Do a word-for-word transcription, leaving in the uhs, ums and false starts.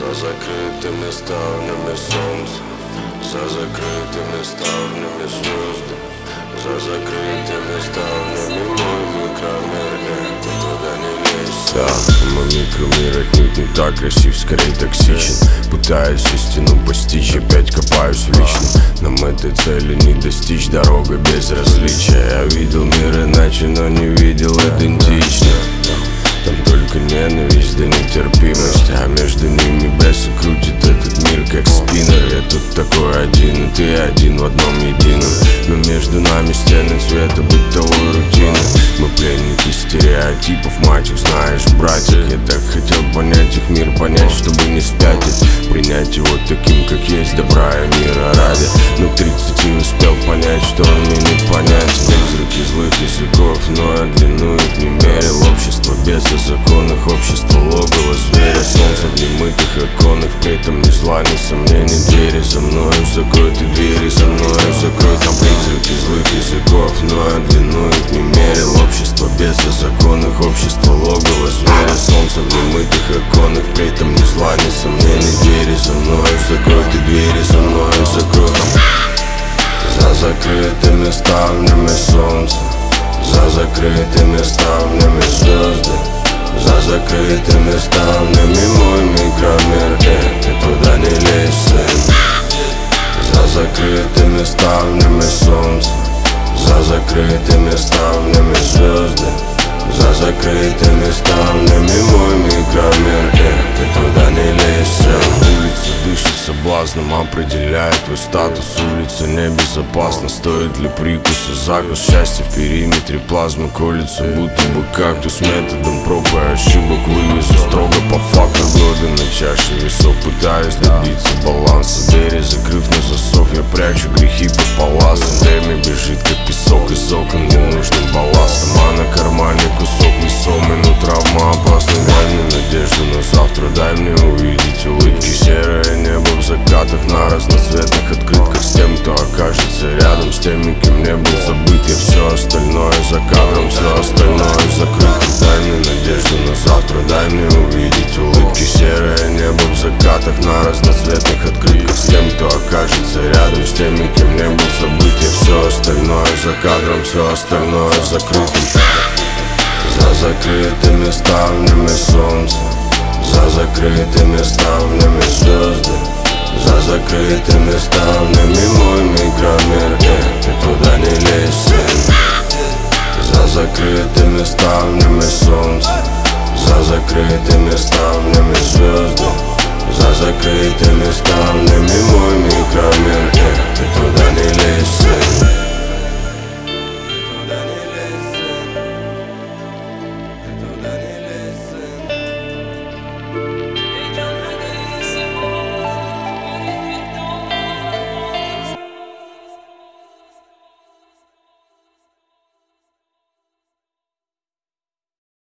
За закрытыми ставнями солнце, за закрытыми ставнями звезды, за закрытыми ставнями мой микромир, нет, ты туда не лезь. Да, мой микромир отнюдь не так красив, скорее токсичен. Пытаюсь истину постичь, опять копаюсь в личном. Нам этой цели не достичь, дорога безразличия. Я видел мир иначе, но не видел идентично. Там только ненависть да нетерпимость, а между ними бесы крутит этот мир как спиннер. Я тут такой один, и ты один в одном едином. Но между нами стены цвета бытовой рутины. Мы пленники стереотипов, мальчик, знаешь, братик. Я так хотел понять их мир, понять, чтобы не спятить. Принять его таким, как есть, добра и мира ради. Но к тридцати успел понять, что он мне не понятен. Призраки злых языков, но я длину их не мерил. Общество без законных, общество логово зверя. Солнце в немытых оконах, при этом ни зла, ни сомнений. Двери за мною закрой, ты двери за мною закрой. Там призраки злых языков, но я длину их не мерил. Общество без законных, общество логово зверя. Солнце в немытых оконах, при этом ни зла, ни сомнений. Двери за мною закрой, ты двери за мною закрой. За закрытыми ставнями солнце, за закрытыми ставнями звезды, за закрытыми ставнями мой микромир, э, ты туда не лезь, сын. За закрытыми ставнями солнце, за закрытыми ставнями звезды, за закрытыми ставнями мой микромир, э, ты туда не лезь, сын. Улица дышит соблазном, определяет твой статус. Улица небезопасна, стоит ли прикуса. Закус счастья в периметре плазмы колется, будто бы кактус. Методом проб и ошибок вывезу строго по факту. Годы на чаше весов, пытаюсь добиться баланса. Двери закрыв на засов, я прячу грехи под паласом. Время бежит как песок из окон ненужным балластом. А на кармане кусок весомый, но травма опасна. Дай мне надежду на завтра, дай мне увидеть улыбки. Серое небо в закатах на разноцветных открытках. С тем, кто окажется рядом, с теми, кем не был забыт. Я все остальное за кадром, все остальное закрыто. Дай мне надежду на завтра, дай мне увидеть улыбки. Серое небо в закатах на разноцветных открытках. С тем, кто окажется рядом, с теми, кем не был забыт. Я все остальное за кадром, все остальное закрыто. За закрытыми ставнями солнце, за закрытыми ставнями звезды, за закрытыми ставнями мой микромир, э, ты туда не лезь, сын. За закрытыми ставнями солнце, за закрытыми ставнями звезды, за закрытыми ставнями мой микромир, э, ты туда